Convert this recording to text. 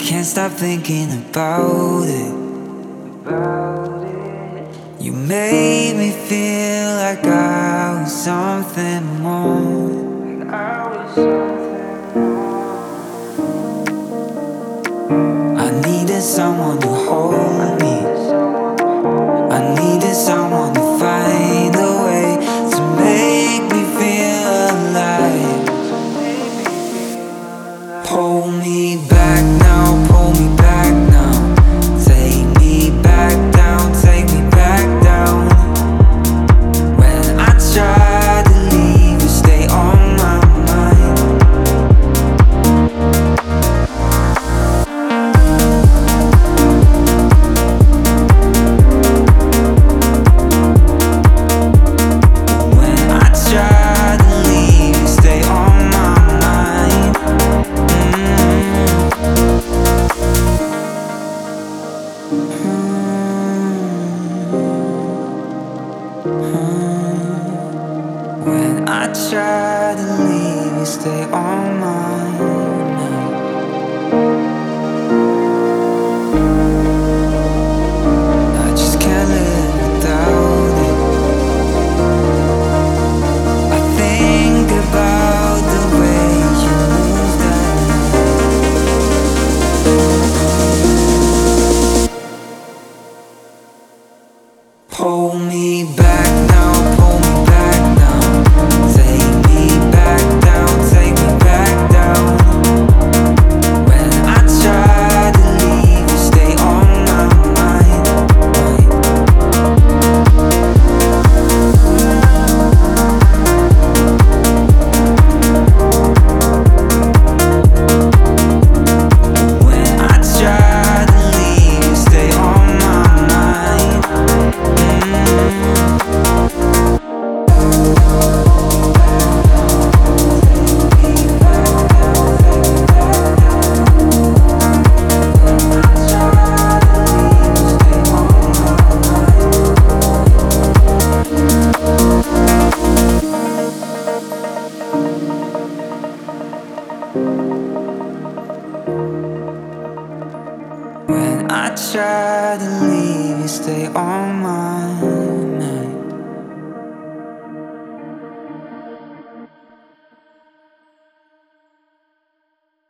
Can't stop thinking about it. You made me feel like I was something more. I needed someone to hold me. I needed someone to find a way to make me feel alive. Pull me back now, pull me back now. Take me back down, take me back down. When I try to leave, you stay on my mind. When I try to leave, you stay on my mind. When I try to leave, you stay on my mind. I just can't live without it. I think about the way you move that night. Pull me back now, pull me back now. Take me back down, take me back down. When I try to leave, you stay on my mind. When I try to leave, you stay on my mind. When I try to leave, you stay on my